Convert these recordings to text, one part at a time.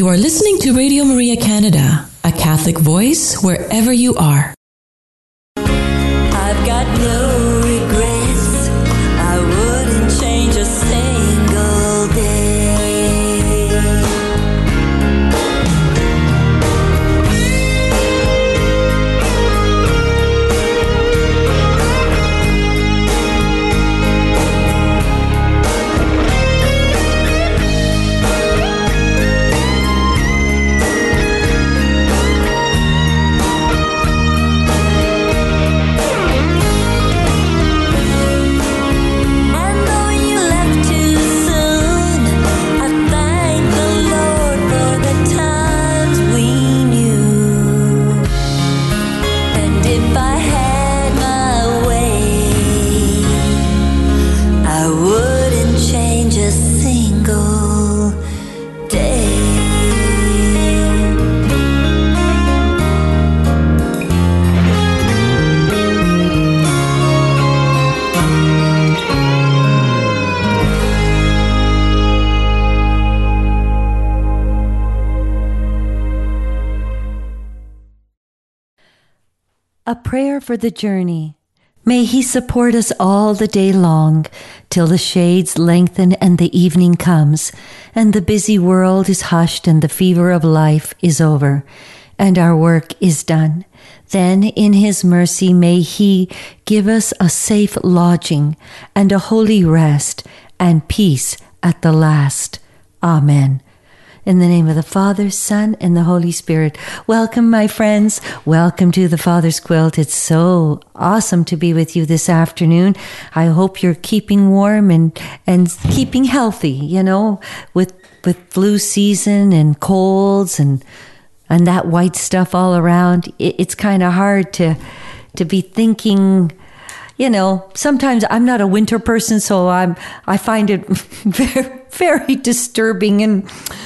You are listening to Radio Maria Canada, a Catholic voice wherever you are. I've got no regrets. I wouldn't change a single day. A prayer for the journey. May He support us all the day long, till the shades lengthen and the evening comes, and the busy world is hushed and the fever of life is over, and our work is done. Then in His mercy may He give us a safe lodging and a holy rest and peace at the last. Amen. In the name of the Father, Son, and the Holy Spirit. Welcome, my friends. Welcome to the Father's Quilt. It's so awesome to be with you this afternoon. I hope you're keeping warm and keeping healthy, with flu season and colds and that white stuff all around. It's kind of hard to be thinking. Sometimes I'm not a winter person, so I find it very, very disturbing, and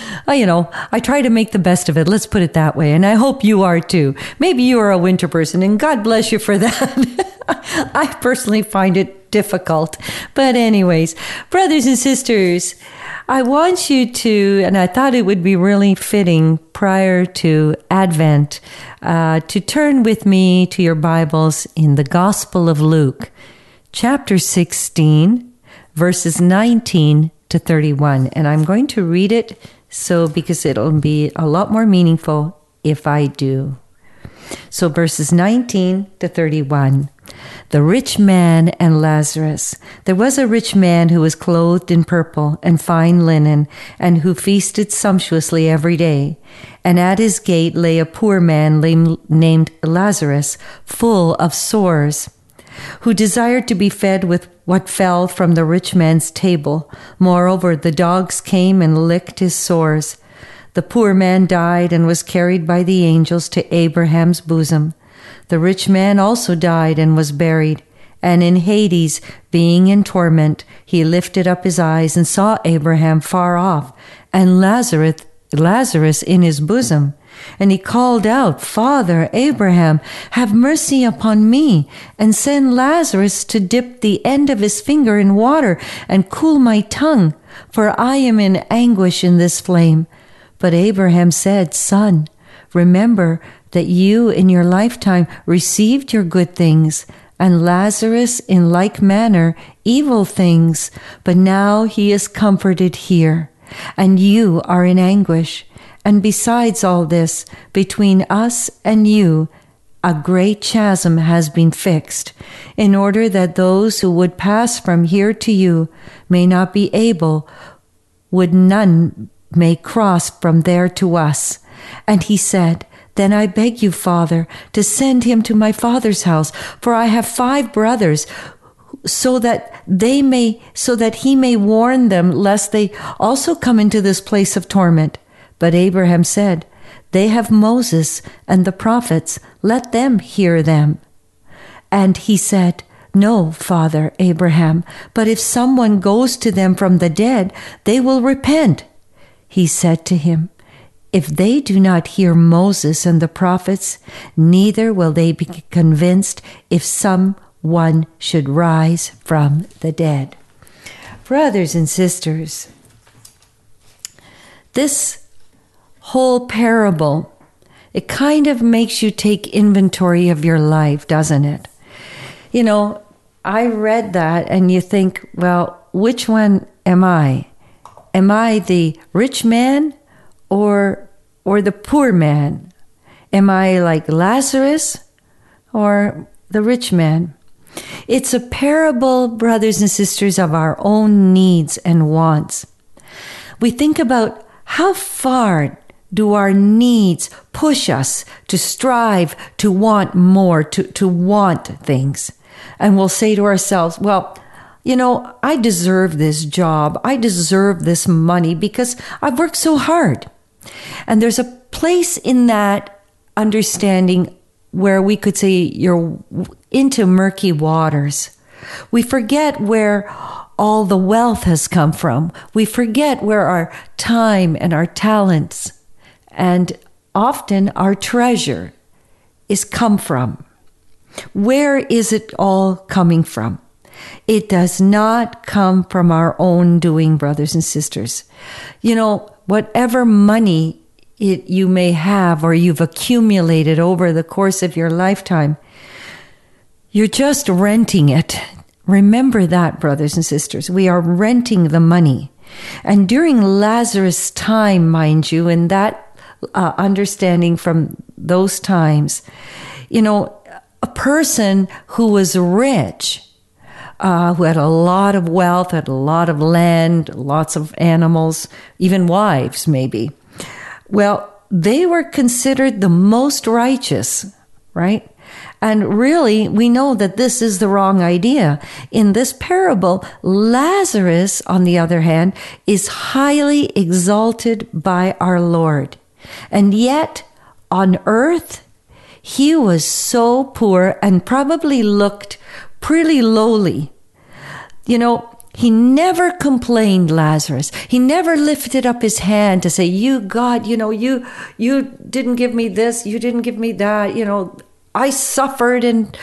I try to make the best of it. Let's put it that way. And I hope you are too. Maybe you are a winter person, and God bless you for that. I personally find it difficult. But anyways, brothers and sisters, I want you to, and I thought it would be really fitting prior to Advent, to turn with me to your Bibles in the Gospel of Luke, chapter 16, verses 19 to 31. And I'm going to read it because it'll be a lot more meaningful if I do. So verses 19 to 31. The rich man and Lazarus. There was a rich man who was clothed in purple and fine linen, and who feasted sumptuously every day. And at his gate lay a poor man named Lazarus, full of sores, who desired to be fed with what fell from the rich man's table. Moreover, the dogs came and licked his sores. The poor man died and was carried by the angels to Abraham's bosom. The rich man also died and was buried. And in Hades, being in torment, he lifted up his eyes and saw Abraham far off, and Lazarus in his bosom. And he called out, Father Abraham, have mercy upon me, and send Lazarus to dip the end of his finger in water and cool my tongue, for I am in anguish in this flame. But Abraham said, Son, remember that you in your lifetime received your good things, and Lazarus in like manner evil things, but now he is comforted here, and you are in anguish. And besides all this, between us and you, a great chasm has been fixed, in order that those who would pass from here to you may not be able, none may cross from there to us. And he said, Then I beg you, Father, to send him to my father's house, for I have 5 brothers, so that he may warn them, lest they also come into this place of torment. But Abraham said, They have Moses and the prophets, let them hear them. And he said, No, Father Abraham, but if someone goes to them from the dead, they will repent. He said to him, If they do not hear Moses and the prophets, neither will they be convinced if someone should rise from the dead. Brothers and sisters, this whole parable, it kind of makes you take inventory of your life, doesn't it? You know, I read that and you think, well, which one am I? Am I the rich man or the poor man? Am I like Lazarus or the rich man? It's a parable, brothers and sisters, of our own needs and wants. We think about how far do our needs push us to strive, to want more, to want things. And we'll say to ourselves, well, you know, I deserve this job. I deserve this money because I've worked so hard. And there's a place in that understanding where we could say you're into murky waters. We forget where all the wealth has come from. We forget where our time and our talents and often our treasure is come from. Where is it all coming from? It does not come from our own doing, brothers and sisters. You know, whatever money you may have or you've accumulated over the course of your lifetime, you're just renting it. Remember that, brothers and sisters. We are renting the money. And during Lazarus' time, mind you, in that understanding from those times, you know, a person who was rich, who had a lot of wealth, had a lot of land, lots of animals, even wives maybe. Well, they were considered the most righteous, right? And really, we know that this is the wrong idea. In this parable, Lazarus, on the other hand, is highly exalted by our Lord. And yet, on earth, he was so poor and probably looked pretty lowly. You know, he never complained, Lazarus. He never lifted up his hand to say, you, God, you know, you didn't give me this, you didn't give me that, you know, I suffered and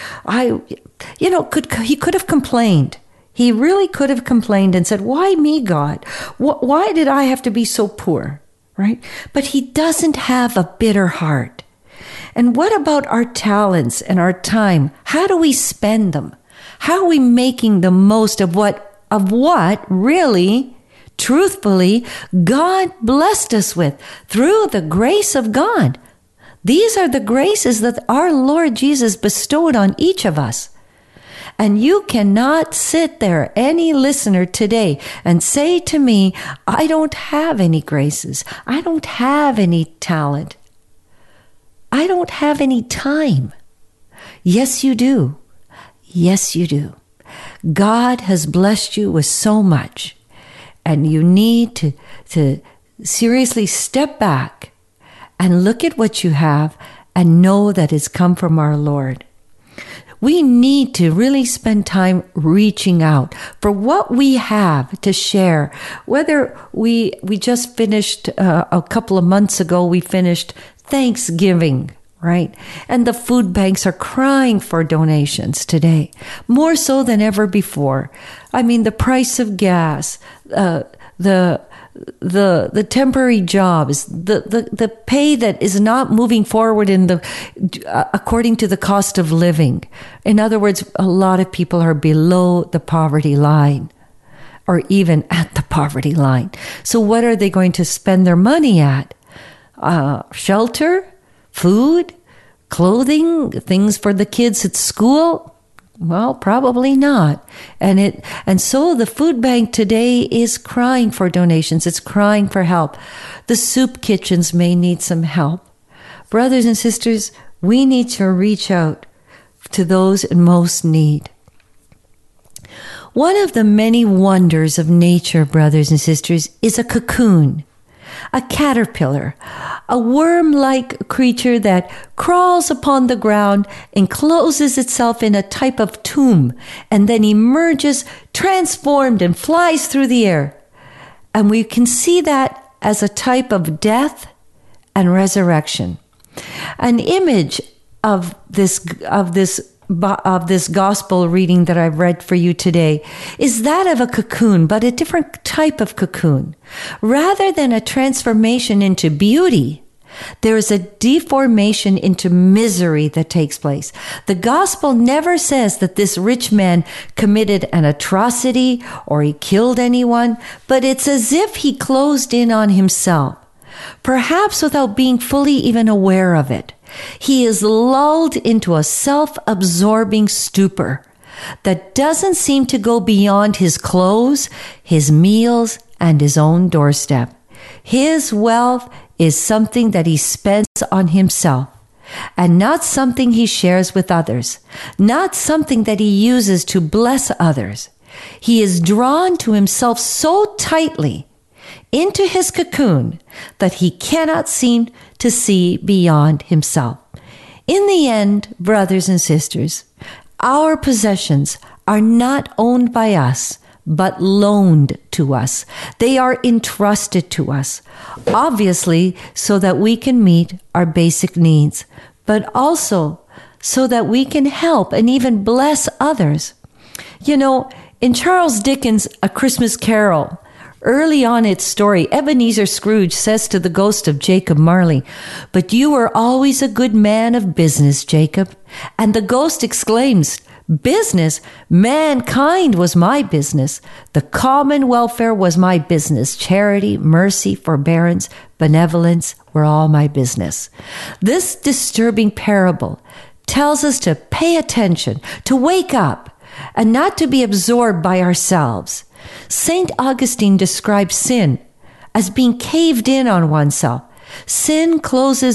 he could have complained. He really could have complained and said, why me, God? Why did I have to be so poor, right? But he doesn't have a bitter heart. And what about our talents and our time? How do we spend them? How are we making the most of what really, truthfully, God blessed us with through the grace of God? These are the graces that our Lord Jesus bestowed on each of us. And you cannot sit there, any listener today, and say to me, I don't have any graces. I don't have any talent. I don't have any time. Yes, you do. Yes, you do. God has blessed you with so much. And you need to seriously step back and look at what you have and know that it's come from our Lord. We need to really spend time reaching out for what we have to share. Whether we just finished, a couple of months ago, we finished Thanksgiving, right? And the food banks are crying for donations today, more so than ever before. I mean, the price of gas, the temporary jobs, the pay that is not moving forward according to the cost of living. In other words, a lot of people are below the poverty line or even at the poverty line. So what are they going to spend their money at? Shelter, food, clothing, things for the kids at school? Well, probably not. And so the food bank today is crying for donations. It's crying for help. The soup kitchens may need some help. Brothers and sisters, we need to reach out to those in most need. One of the many wonders of nature, brothers and sisters, is a cocoon, a caterpillar, a worm-like creature that crawls upon the ground, encloses itself in a type of tomb, and then emerges transformed and flies through the air. And we can see that as a type of death and resurrection. An image of this gospel reading that I've read for you today is that of a cocoon, but a different type of cocoon. Rather than a transformation into beauty, There is a deformation into misery that takes place. The gospel never says that this rich man committed an atrocity or he killed anyone, but it's as if he closed in on himself, perhaps without being fully even aware of it. He is lulled into a self-absorbing stupor that doesn't seem to go beyond his clothes, his meals, and his own doorstep. His wealth is something that he spends on himself, and not something he shares with others, not something that he uses to bless others. He is drawn to himself so tightly into his cocoon that he cannot seem to see beyond himself. In the end, brothers and sisters, our possessions are not owned by us, but loaned to us. They are entrusted to us, obviously so that we can meet our basic needs, but also so that we can help and even bless others. You know, in Charles Dickens' A Christmas Carol, early on its story, Ebenezer Scrooge says to the ghost of Jacob Marley, "But you were always a good man of business, Jacob." And the ghost exclaims, "Business? Mankind was my business. The common welfare was my business. Charity, mercy, forbearance, benevolence were all my business." This disturbing parable tells us to pay attention, to wake up, and not to be absorbed by ourselves. St. Augustine describes sin as being caved in on oneself. Sin closes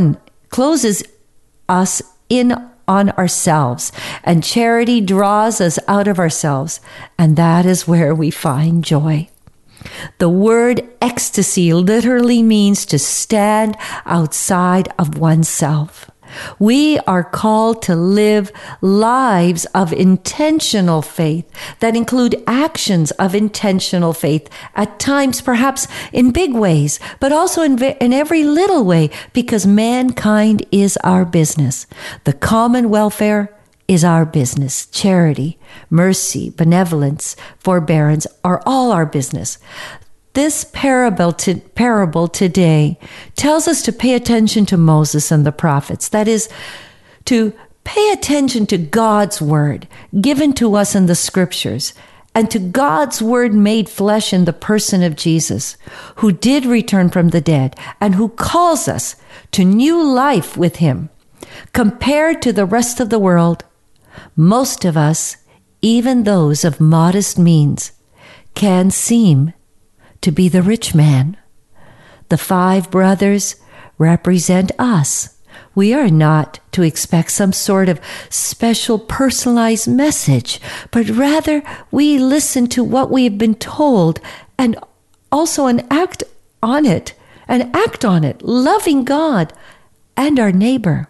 us in on ourselves, and charity draws us out of ourselves, and that is where we find joy. The word ecstasy literally means to stand outside of oneself. We are called to live lives of intentional faith that include actions of intentional faith, at times perhaps in big ways, but also in every little way, because mankind is our business. The common welfare is our business. Charity, mercy, benevolence, forbearance are all our business. This parable today tells us to pay attention to Moses and the prophets. That is, to pay attention to God's word given to us in the scriptures, and to God's word made flesh in the person of Jesus, who did return from the dead and who calls us to new life with him. Compared to the rest of the world, most of us, even those of modest means, can seem to be the rich man. The 5 brothers represent us. We are not to expect some sort of special personalized message, but rather we listen to what we have been told and also act on it, loving God and our neighbor.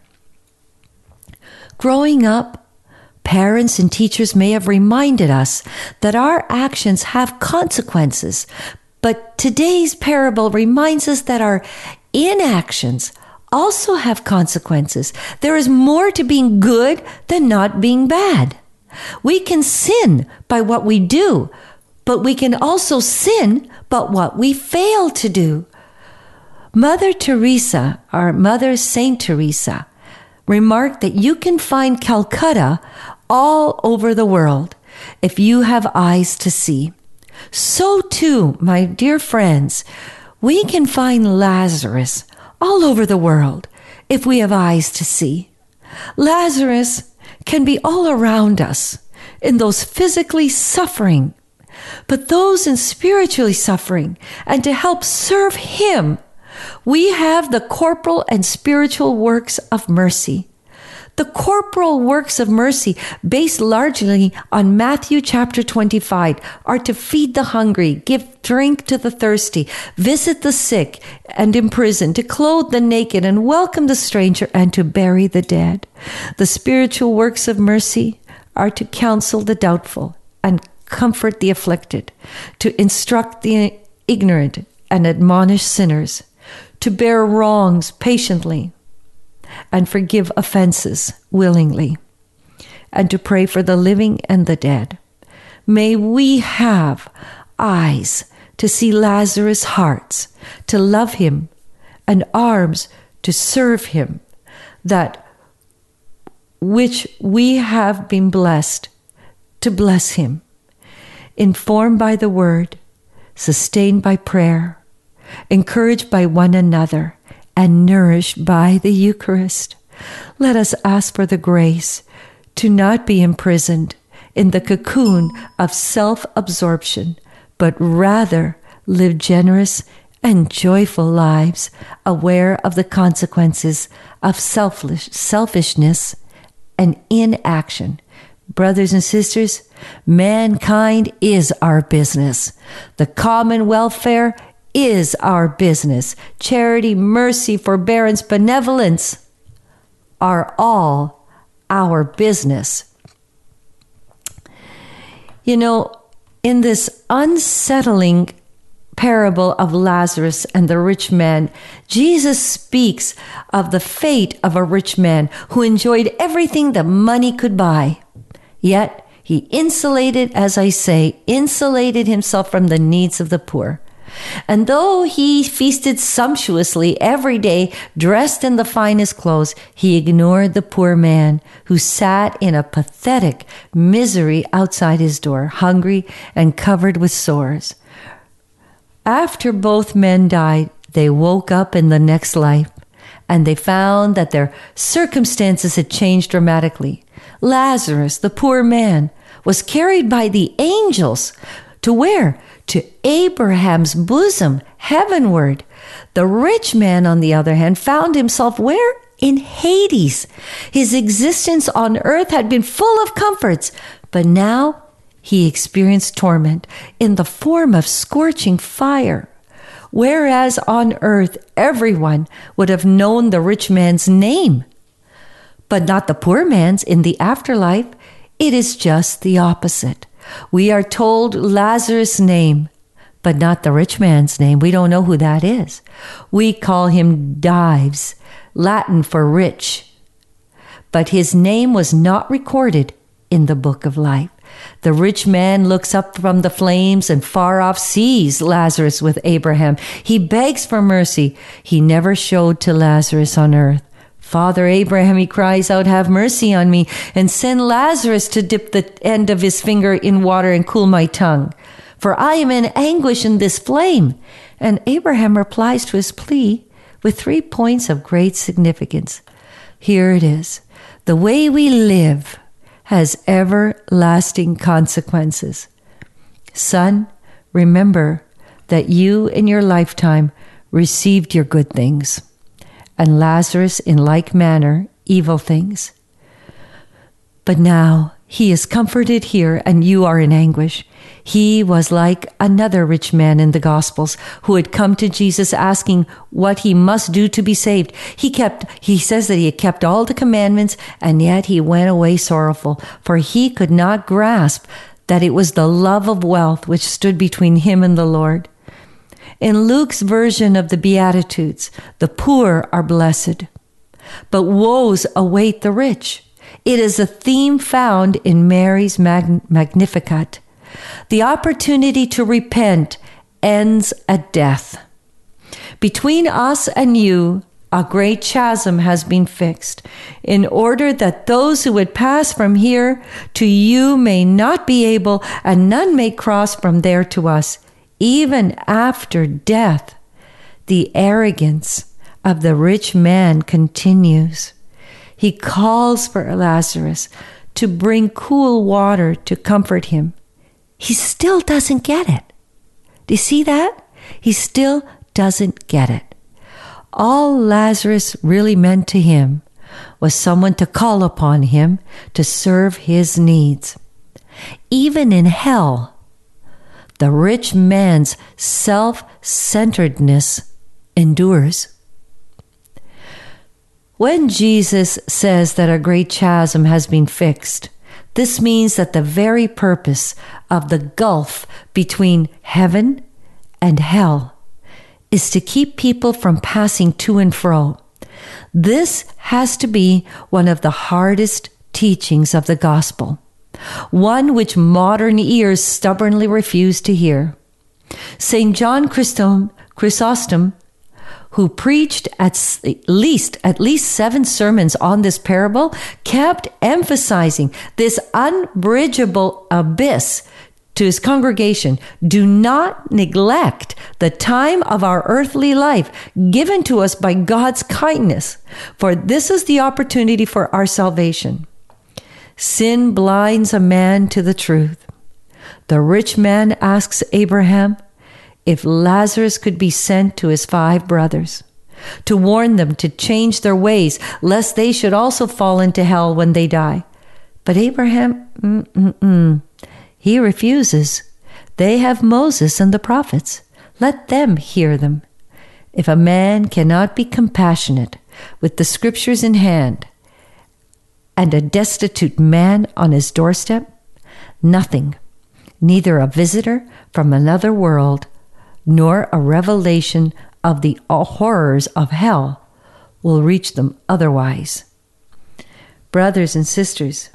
Growing up, parents and teachers may have reminded us that our actions have consequences, but today's parable reminds us that our inactions also have consequences. There is more to being good than not being bad. We can sin by what we do, but we can also sin by what we fail to do. Mother Teresa, our Mother Saint Teresa, remarked that you can find Calcutta all over the world if you have eyes to see. So too, my dear friends, we can find Lazarus all over the world if we have eyes to see. Lazarus can be all around us in those physically suffering, but those in spiritually suffering, and to help serve him, we have the corporal and spiritual works of mercy. The corporal works of mercy, based largely on Matthew chapter 25, are to feed the hungry, give drink to the thirsty, visit the sick and imprisoned, to clothe the naked and welcome the stranger, and to bury the dead. The spiritual works of mercy are to counsel the doubtful and comfort the afflicted, to instruct the ignorant and admonish sinners, to bear wrongs patiently, and forgive offenses willingly, and to pray for the living and the dead. May we have eyes to see Lazarus' hearts, to love him and arms to serve him, that which we have been blessed to bless him, informed by the word, sustained by prayer, encouraged by one another, and nourished by the Eucharist. Let us ask for the grace to not be imprisoned in the cocoon of self-absorption, but rather live generous and joyful lives, aware of the consequences of selfishness and inaction. Brothers and sisters, mankind is our business. The common welfare is our business. Charity, mercy, forbearance, benevolence are all our business. You know, in this unsettling parable of Lazarus and the rich man, Jesus speaks of the fate of a rich man who enjoyed everything that money could buy. Yet he insulated himself from the needs of the poor. And though he feasted sumptuously every day, dressed in the finest clothes, he ignored the poor man who sat in a pathetic misery outside his door, hungry and covered with sores. After both men died, they woke up in the next life, and they found that their circumstances had changed dramatically. Lazarus, the poor man, was carried by the angels to where? To Abraham's bosom, heavenward. The rich man, on the other hand, found himself where? In Hades. His existence on earth had been full of comforts, but now he experienced torment in the form of scorching fire. Whereas on earth everyone would have known the rich man's name, but not the poor man's in the afterlife, it is just the opposite. We are told Lazarus' name, but not the rich man's name. We don't know who that is. We call him Dives, Latin for rich. But his name was not recorded in the book of life. The rich man looks up from the flames and far off sees Lazarus with Abraham. He begs for mercy. He never showed to Lazarus on earth. Father Abraham, he cries out, have mercy on me and send Lazarus to dip the end of his finger in water and cool my tongue, for I am in anguish in this flame. And Abraham replies to his plea with 3 points of great significance. Here it is. The way we live has everlasting consequences. Son, remember that you in your lifetime received your good things, and Lazarus in like manner evil things. But now he is comforted here, and you are in anguish. He was like another rich man in the Gospels who had come to Jesus asking what he must do to be saved. He says that he had kept all the commandments, and yet he went away sorrowful, for he could not grasp that it was the love of wealth which stood between him and the Lord. In Luke's version of the Beatitudes, the poor are blessed, but woes await the rich. It is a theme found in Mary's Magnificat. The opportunity to repent ends at death. Between us and you, a great chasm has been fixed, in order that those who would pass from here to you may not be able, and none may cross from there to us, even after death. The arrogance of the rich man continues. He calls for Lazarus to bring cool water to comfort him. He still doesn't get it. Do you see that? He still doesn't get it. All Lazarus really meant to him was someone to call upon him to serve his needs. Even in hell, the rich man's self-centeredness endures. When Jesus says that a great chasm has been fixed, this means that the very purpose of the gulf between heaven and hell is to keep people from passing to and fro. This has to be one of the hardest teachings of the gospel, one which modern ears stubbornly refuse to hear. St. John Chrysostom, who preached at least 7 sermons on this parable, kept emphasizing this unbridgeable abyss to his congregation. Do not neglect the time of our earthly life given to us by God's kindness, for this is the opportunity for our salvation. Sin blinds a man to the truth. The rich man asks Abraham if Lazarus could be sent to his 5 brothers, to warn them to change their ways, lest they should also fall into hell when they die. But Abraham, he refuses. They have Moses and the prophets. Let them hear them. If a man cannot be compassionate with the scriptures in hand and a destitute man on his doorstep, nothing, neither a visitor from another world nor a revelation of the horrors of hell, will reach them otherwise. Brothers and sisters,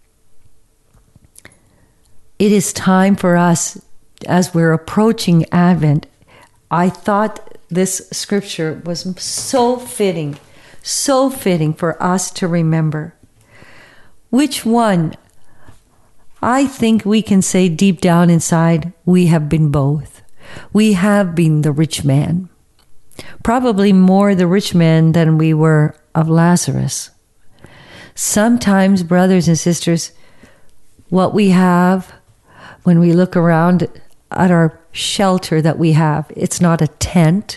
it is time for us, as we're approaching Advent. I thought this scripture was so fitting for us to remember. Which one? I think we can say deep down inside, we have been both. We have been the rich man. Probably more the rich man than we were of Lazarus. Sometimes, brothers and sisters, what we have, when we look around at our shelter that we have, it's not a tent,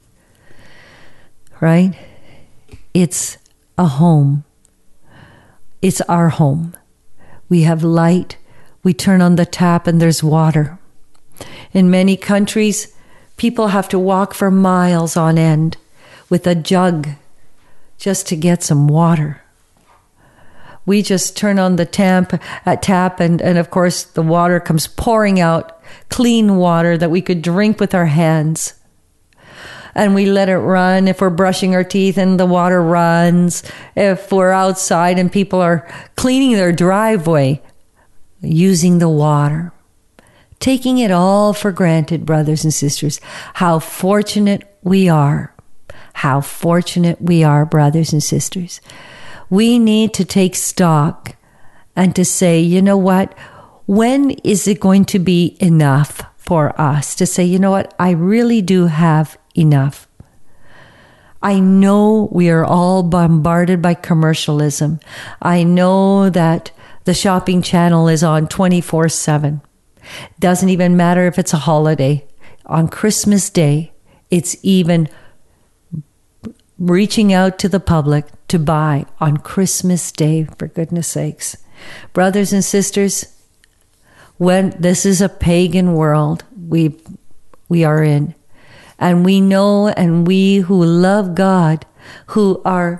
right? It's a home. It's our home. We have light. We turn on the tap and there's water. In many countries, people have to walk for miles on end with a jug just to get some water. We just turn on the tap and of course the water comes pouring out, clean water that we could drink with our hands. And we let it run if we're brushing our teeth and the water runs. If we're outside and people are cleaning their driveway, using the water. Taking it all for granted, brothers and sisters. How fortunate we are. How fortunate we are, brothers and sisters. We need to take stock and to say, you know what? When is it going to be enough for us to say, you know what? I really do have enough. I know we are all bombarded by commercialism. I know that the shopping channel is on 24/7. Doesn't even matter if it's a holiday. On Christmas Day, it's even reaching out to the public to buy on Christmas Day, for goodness sakes. Brothers and sisters, when this is a pagan world we are in, and we know, and we who love God, who are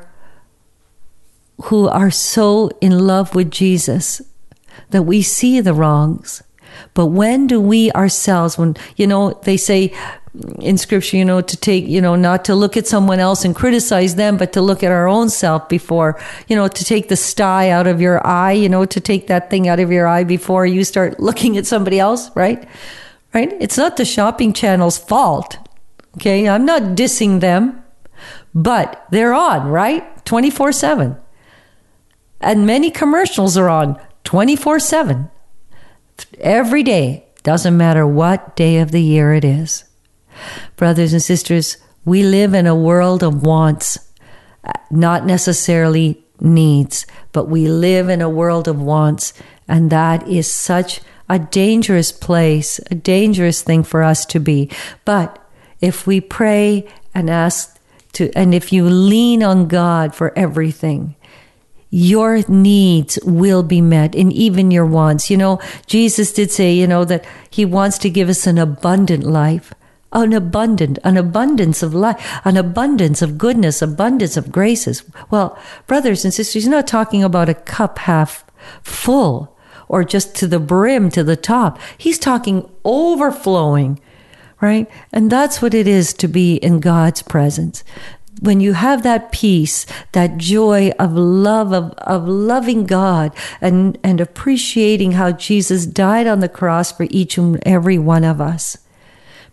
so in love with Jesus, that we see the wrongs. But when do we ourselves, when, they say in scripture, to take, not to look at someone else and criticize them, but to look at our own self before, to take the sty out of your eye, to take that thing out of your eye before you start looking at somebody else, right? Right? It's not the shopping channel's fault. Okay. I'm not dissing them, but they're on, right? 24/7. And many commercials are on 24/7. Every day, doesn't matter what day of the year it is. Brothers and sisters, we live in a world of wants, not necessarily needs, but we live in a world of wants, and that is such a dangerous place, a dangerous thing for us to be. But if we pray and ask to, and if you lean on God for everything, your needs will be met, and even your wants. Jesus did say, that he wants to give us an abundant life, an abundance of life, an abundance of goodness, abundance of graces. Well, brothers and sisters, he's not talking about a cup half full or just to the brim, to the top. He's talking overflowing, right? And that's what it is to be in God's presence. When you have that peace, that joy of love, of loving God and appreciating how Jesus died on the cross for each and every one of us.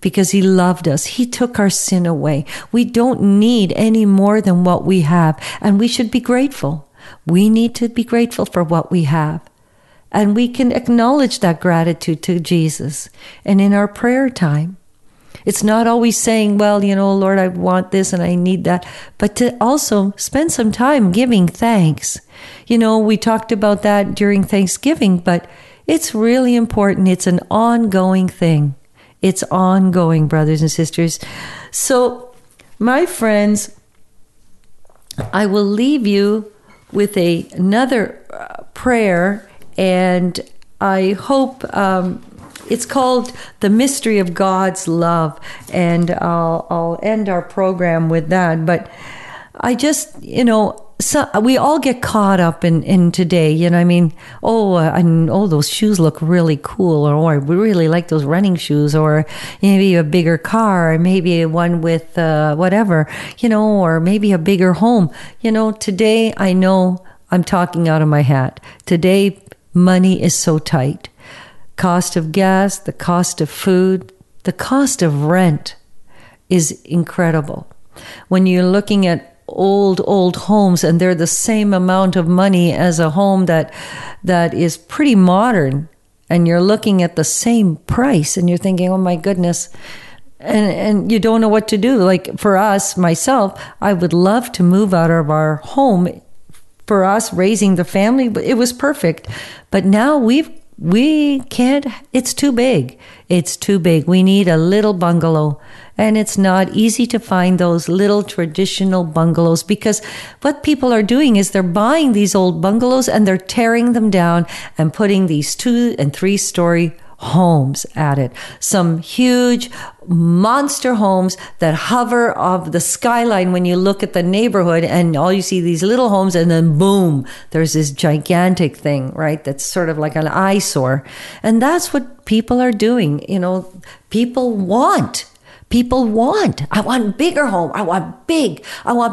because he loved us. He took our sin away. We don't need any more than what we have, and we should be grateful. We need to be grateful for what we have. And we can acknowledge that gratitude to Jesus. And in our prayer time, it's not always saying, well, Lord, I want this and I need that, but to also spend some time giving thanks. We talked about that during Thanksgiving, but it's really important. It's an ongoing thing. It's ongoing, brothers and sisters. So, my friends, I will leave you with another prayer, and I hope it's called The Mystery of God's Love, and I'll end our program with that. But I just, we all get caught up in today, those shoes look really cool, or I really like those running shoes, or maybe a bigger car, or maybe one with whatever, or maybe a bigger home. Today I know I'm talking out of my hat. Today money is so tight. Cost of gas, the cost of food, the cost of rent is incredible. When you're looking at old homes and they're the same amount of money as a home that is pretty modern, and you're looking at the same price and you're thinking, oh my goodness, and you don't know what to do. Like for us, myself, I would love to move out of our home. For us raising the family, it was perfect. But now we can't, it's too big. It's too big. We need a little bungalow. And it's not easy to find those little traditional bungalows, because what people are doing is they're buying these old bungalows and they're tearing them down and putting these 2- and 3-story homes at it. Some huge monster homes that hover off the skyline when you look at the neighborhood, and all you see these little homes, and then boom, there's this gigantic thing, right? That's sort of like an eyesore. And that's what people are doing. People want. I want bigger home. I want big.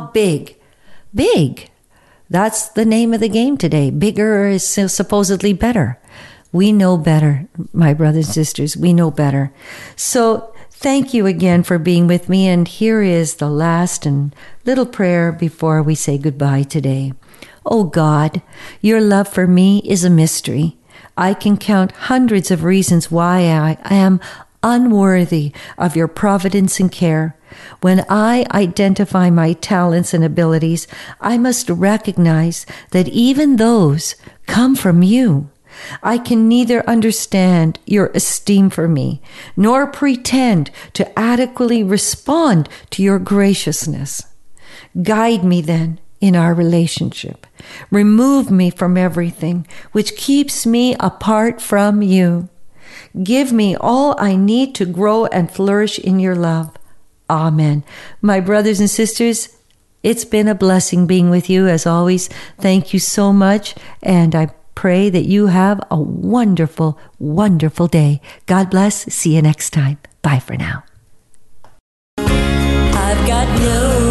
Big. That's the name of the game today. Bigger is supposedly better. We know better, my brothers and sisters. We know better. So thank you again for being with me. And here is the last and little prayer before we say goodbye today. Oh God, your love for me is a mystery. I can count hundreds of reasons why I am unworthy of your providence and care. When I identify my talents and abilities, I must recognize that even those come from you. I can neither understand your esteem for me, nor pretend to adequately respond to your graciousness. Guide me then in our relationship. Remove me from everything which keeps me apart from you. Give me all I need to grow and flourish in your love. Amen. My brothers and sisters, it's been a blessing being with you as always. Thank you so much, and I pray that you have a wonderful, wonderful day. God bless. See you next time. Bye for now. I've got no